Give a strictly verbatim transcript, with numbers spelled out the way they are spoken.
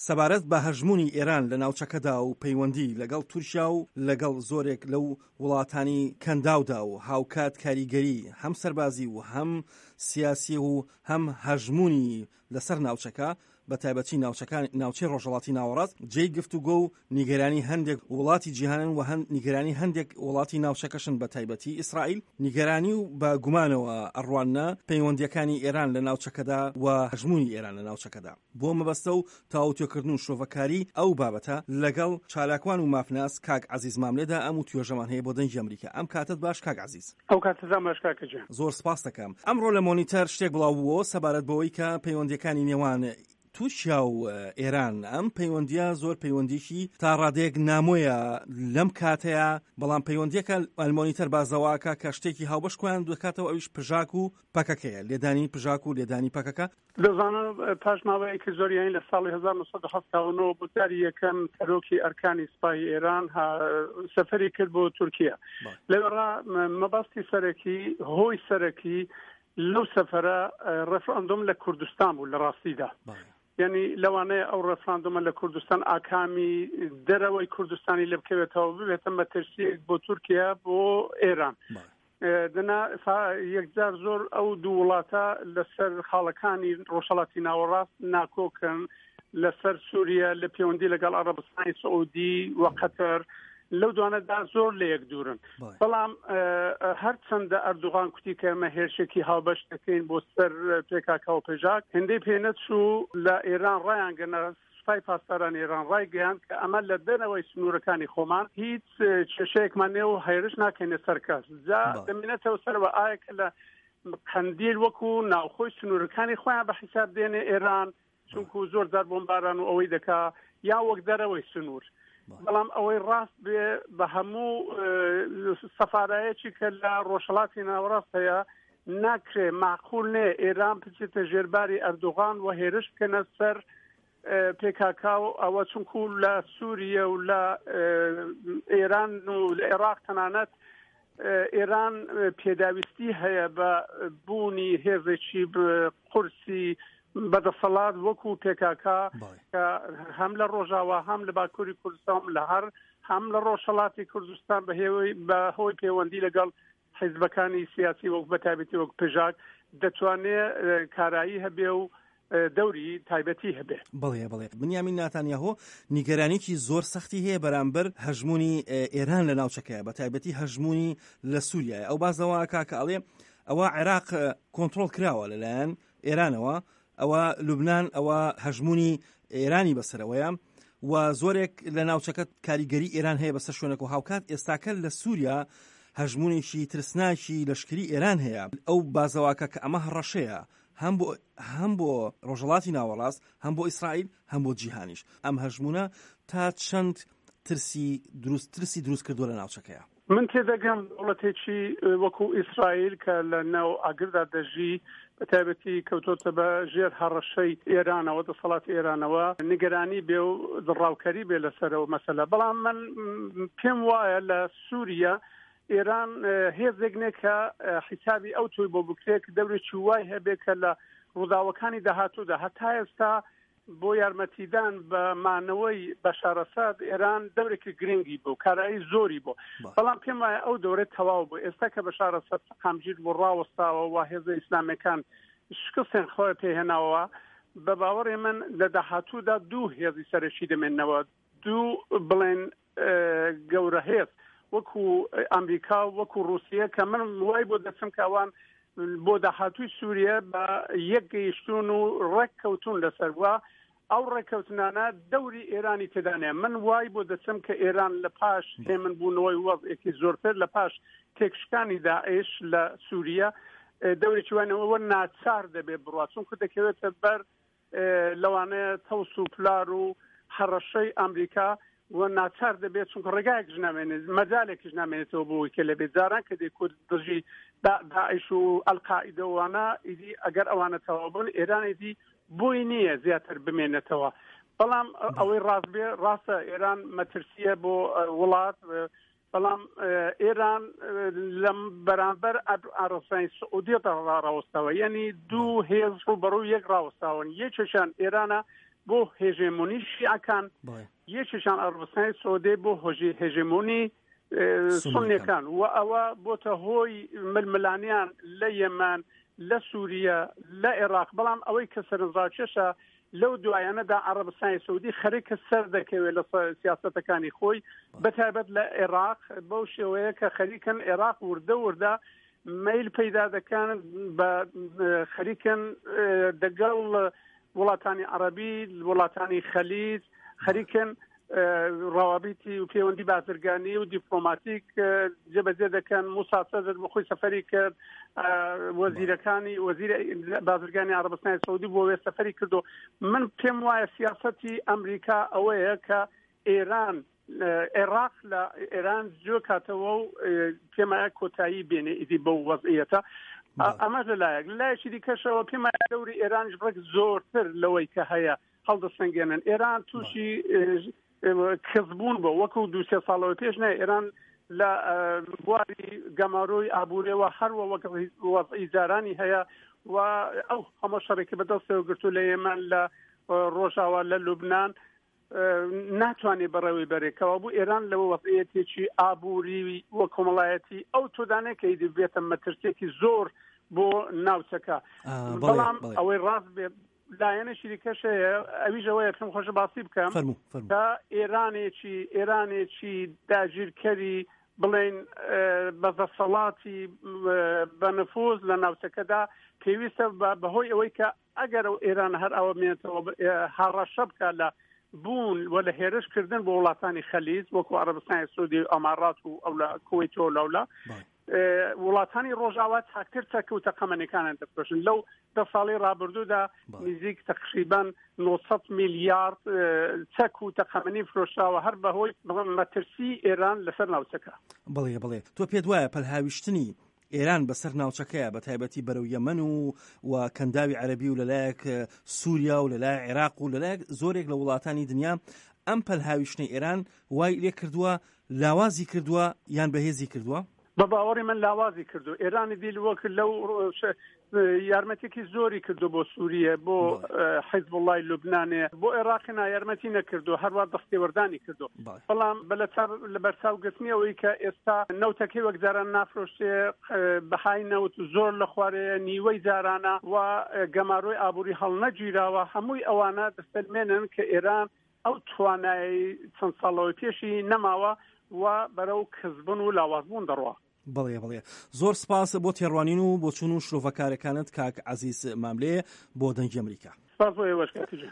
سەبارەت بە هەژمونی ئێران لە ناوچەکەدا و پەیوەندی لەگەڵ تورکیا و لەگەڵ زۆرێک لەو وڵاتانی کەنداودا و هاوکات کاریگەری هەم سەربازی و هەم سیاسی و هەم هەژمونی لەسەر ناوچەکە بە تایبەتی ناوچەکان ناوچەی ڕۆژهەڵاتی ناوەڕاست جێی گفتوگۆ و نیگەرانی هەندێک وڵاتی جیهانن و هەند نیگەرانی هەندێک وڵاتی ناوچەکەشن بە تایبەتی ئیسرائیل نیگەرانی و بە گومانەوە ئەڕوانە پەیوەندیەکانی ئێران لە ناوچەکەدا و هەژمونی ئێران لە ناوچەکەدا بۆ مەبەستە و تاوتوێکردن و شۆڤەکاری ئەو بابەتە لەگەڵ چالاکوان و مافناس کاک عەزیز ماملێدا ئەم و توێژەمان هەیە بۆ دەنگی ئەمریکا. ئەم کاتت باش کاک عەزیز. ئەو کاتتان باش کاکەجان. زۆر سپاس دەکەم. ئەمڕۆ لە مۆنیتەر شتێک بڵاو بووە سەبارەت بەوەی کە پەیوەندیەکانی نێوان تورکیا و ئێران ئەم پەیوەندیە زۆر پەیوەندیشی تا ڕادەیەک نامۆیە لەم کاتەیە بەڵام پەیوەندیەکە ئەلمۆنیتەر بازەواکە کە شتێکی هاوبەش کویان دەکاتەوە ئەویش پژاک و پەکەکەیە لێدانی پژاک و لێدانی پەکەکە. دەزانم پاش ماوەیەکی زۆریان لە ساڵی هەزار و نۆ سەد و هەفتاد و نۆ بۆتاری یەکەم تەرۆکی ئەرکانی سوپای ئێران سەفەری کرد بۆ تورکیا. لەوێڕا مەبەستی سەرەکی هۆی سەرەکی لەو سەفەرە ڕەفراندۆم لە کوردستان بوو لە ڕاستیدا. یعنی لەوانەیە ئەو ڕەفراندۆمە لە کوردستان ئاکامی دەرەوەی کوردستانی لێ بکەوێتەوە ببێتە مەترسیەک بۆ تورکیا بۆ ئێران. دنا یەکجار زۆر ئەو دوو وڵاتە لەسەر خاڵەکانی ڕۆژهەڵاتی ناوەڕاست ناکۆکن لەسەر سووریا لە پەیوەندی لەگەڵ عەرەبستانی سعودی و قەتەر لەو دوانەدا زۆر لە یەک دوورن. بەڵام هەرچەندە ئەردوغان کوتی کە ئێمە هێرشێکی هاوبەش دەکەین بۆ سەر پێکاکا و پێژاک هەندەی پێنەچوو لە ئێران ڕایان گەنە سوپای پاسداران ئێران ڕای گەیاند کە ئەمە لە دەرەوەی سنوورەکانی خۆمان هیچ کێشەیەکمان نێ و هەیرش ناکەینە سەر کەس. جا دەمێنێتەوە سەرەوە ئایا کە لە قەندیل وەکو ناوخۆی سنوورەکانی خۆیان بە حیساب دێنێ ئێران چونکو زۆر جار بۆمباران و ئەوەی دەکا یا وەک دەرەوەی سنوور. بەڵام ئەوەی ڕاست بێ بە هەموو سەفارایەکی کە لە ڕۆژهەڵاتی ناوەڕاست هەیە ناکرێ معقول نێ ئێران بچێتە ژێرباری ئەردوغان و هێرش بکەنە سەر پێکاکا و ئەوە چونکو لە سووریە و لە ئێران و لە عێراق تەنانەت ئێران پێداویستی هەیە بە بوونی هێزێکی قورسی بەدەسەڵات وەکو پێکاکا کە هەم لە ڕۆژاوا هەم لە باکووری کوردستان لە هەر هەم لە ڕۆژهەڵاتی کوردستان بەهێوەی بە هۆی پەیوەندی لەگەڵ حیزبەکانی سیاسی وەک بەتایبەتی وەک پێژاک دەتوانێت کارایی هەبێ و دەوری تایبەتی هەبێ. بڵێ بڵێ بنیامین ناتانیاهۆ نیگەرانێکی زۆر سەختی هەیە بەرامبەر هەژمونی ئێران لە ناوچەکەیە بە تایبەتی هەژمونی لە سووریایە. ئەو بازەوە کاکە ئەڵێ ئەوە عێراق کۆنتڕۆڵ کراوە لەلایەن ئێرانەوە ئەوە لوبنان ئەوە هەژمونی ئێرانی بەسەرەوەیە و زۆرێک لە ناوچەکە کاریگەری ئێران هەیە بەسەر شوێنێک و هاوکات ئێستاکە لە سووریا هەژمونێکی ترسناکی لەشکری ئێران هەیە. ئەو بازەواکە کە ئەمە هەڕەشەیە هەم بۆ هەم بۆ ڕۆژهەڵاتی ناوەڕاست هەم بۆ ئیسرائیل هەم بۆ جیهانیش ئەم هەژمونە تا چەند ترسی دروست ترسی دروست کردووە لە ناوچەکەیە. من تێدەگەم وڵاتێکی وەکو ئیسرائیل کە لە ناو ئاگردا دەژی بەتایبەتی کەوتۆتە بە ژێر هەڕەشەی ئێرانەوە دەسەڵاتی ئێرانەوە نیگەرانی بێ و دڕاوکەری بێ لەسەرەوە مەسەلە. بەڵام من پێم وایە لە سووریا ئێران هێزێک نێ کە حیسابی ئەو توی بۆ بکرێت دەورێکی وای هەبێت کە لە ڕووداوەکانی داهاتوودا هەتا ئێستا بۆ یارمەتیدان بە مانەوەی بەشار ئەساد ئێران دەورێکی گرنگی بوو کارایی زۆری بوو. بەڵام پێم وایە ئەو دەورێت تەواو بوو. ئێستا کە بەشار ئەساد قامگیر بۆ ڕاوەستاوە و هێزە ئیسلامیەکان شکستیان خۆی پێهێناوە بە باوەڕێ من لە داهاتوودا دوو هێزی سەرەکی دەمێنەوە دوو بڵێن گەورە هێز وەکو ئەمریکا وەکو رووسیە کە من وای بۆ دەچم کە ئەوان بۆ داهاتووی سووریا بە یەک گەیشتون و ڕێککەوتون لەسەر وە ئەو ڕێککەوتنانە دەوری ئێرانی تێدانێ. من وای بۆ دەچم کە ئێران لە پاش هێمن بوونەوەی وەزێکی زۆرتر لە پاش تێکشکانی داعش لە سووریا دەورێکی وانەوە ناچار دەبێت بڕات چونکە دەکەوێتە بەر لەوانەیە تەوس و پلار و هەڕەشەی ئەمریکا و ناچار دەبێت چونکە ڕێگایەکش نامێنێت مەجالێکیش نامێنێتەوە بۆی کە لە بێجاران کە دەیکورد دژی داعش و ئەلقائیدەوانە ئیدی ئەگەر ئەوانە تەواو بن ئێران ئیدی بۆی نییە زیاتر بمێنێتەوە. بەڵام ئەوەی ڕاست بێ ڕاستە ئێران مەترسیە بۆ وڵات بەڵام ئێران لەم بەرامبەر ئارەسانی سعودیەتە ڕاوەستاوە یعنی دوو هێز ڕوبەڕوو یەک ڕاوەستاون یەکێکیان ئێرانە بۆ هێژێمۆنی شیعەکان یەکێکیان عەرەبستانی سەعودی بۆ هێژێمۆنی سونیەکان و ئەوە بۆتە هۆی ململانیان لە یەمان لە سووریا لە عێراق بەڵام ئەوەی کە سەرنجڕاکێشە لەو دوایانەدا عەرەبستانی سەعودی خەریکە سەر دەکەوێت لە سیاسەتەکانی خۆی بەتایبەت لە عێراق بەو شێوەیە کە خەریکن عێراق وردە وردە میل پەیدا دەکەن بە خەریکن دەگەڵ وڵاتانی عەرەبی وڵاتانی خەلیج خەریکن ڕەوابیتی و پەیوەندی بازرگانی و دیپلۆماتیک جێبەجێ دەکەن. موسا سەدر بەخۆی سەفەری کرد وەزیرەکانی وەزیرە بازرگانی عەرەبستانی سەعودی بۆ وێ سەفەری کردو. من پێم وایە سیاسەتی ئەمریکا ئەوەیە کە ئێران عێراق لە ئێران جۆ کاتەوە و پێم وایە کۆتایی بێنێ ئیدی بەو وەزعیەتە. ئەمە لەلایەک لایەکی دیکەشەوە پێم وایە دەوری ئێرانش بڕێک زۆرتر لەوەی کە هەیە هەڵدەسەنگێنن. ئێران تووشی کەسبوون بۆ وەکو دو سێ ساڵەوە پێش نە ئێران لە بواری گەماڕۆی ئابوورێەوە هەروە وەک وەزعی جارانی هەیە و ئەو هەمە شەڕێکی بەدەستەوە گرتو لە یەمەن لە ڕۆژاوا لە لوبنان ناتوانێت بەڕێوەی بەرێکەوە بوو ئێران لەوە وەزعیەتێکی ئابووری وە کۆمەڵایەتی ئەو تۆدانێک کە ئیدی بێتە مەترسێکی زۆر بۆ ناوچەکە. بەڵام ئەوەی ڕاست بێ لایەنێکی دیکەشەیە ئەویش ئەوەیە پێم خۆشە باسی بکەم کە ئێرانێکی ئێرانێکی داگیرکەری بڵێن بەدەسەڵاتی بەنفوز لە ناوچەکەدا پێویستە بەهۆی ئەوەی کە ئەگەر ئێران هەر ئەوە بمێنێتەوە هاڕەشە بکە لە بوون و لە هێرشکردن بۆ وڵاتانی خەلیج وەکو عەرەبستانی سەعودی و ئەمارات و ئەو لە کوێیتەوە لەولا وڵاتانی ڕۆژاوا تاکتر چەکەوتە قەمەنیەکانیان دەفرۆشن. لەو دە ساڵی ڕابردوودا نزیک تقریبا نۆسەد میلیارد چەک و تەقەمەنی فرۆشاوە هەر بەهۆی مەترسی ئێران لەسەر ناوچەکە. بڵێ بڵێ تۆ پێت وایە پەلهاویشتنی ئێران بەسەر ناوچەکەیە بە تایبەتی بەرەو یەمەن و و کەنداوی عەرەبی و لەلایەک سووریا و لەلایەک عێراق و لەلایەک زۆرێک لە وڵاتانی دنیا ئەم پەلهاویشتنی ئێران وای لێ کردووە لاوازی کردووە یان بەهێزی کردووە؟ بە باوەڕی من لاوازی کردو. ئێرانی دیل وەک لەو یارمەتێکی زۆری کردو بۆ سووریە بۆ حیزب وڵای لوبنانێ بۆ عێراقینا یارمەتی نەکردو هەروە دەستێوەردانی کردو. بەڵام لە بەرچاو گرتنیەوەی کە ئێستا نەوتەکەی وەک جاران نافرۆشتێ بەهای نەوت زۆر لە خوارەیە نیوەی جارانە و گەماڕۆی ئابووری هەڵنەگیراوە هەمووی ئەوانە دەستەلمێنن کە ئێران ئەو توانایی چەند ساڵەوەی پێشی نەماوە و بەرەو کەسبن و لاوازبوون دەڕوە. بڵێ بڵێ زۆر سپاس بۆ تێڕوانین و بۆ چوون و شرۆڤەکارەکانت کاک عەزیز ماملێ بۆ دەنگی ئەمریکا. سپاس بۆ ئێوەش کاکەجان.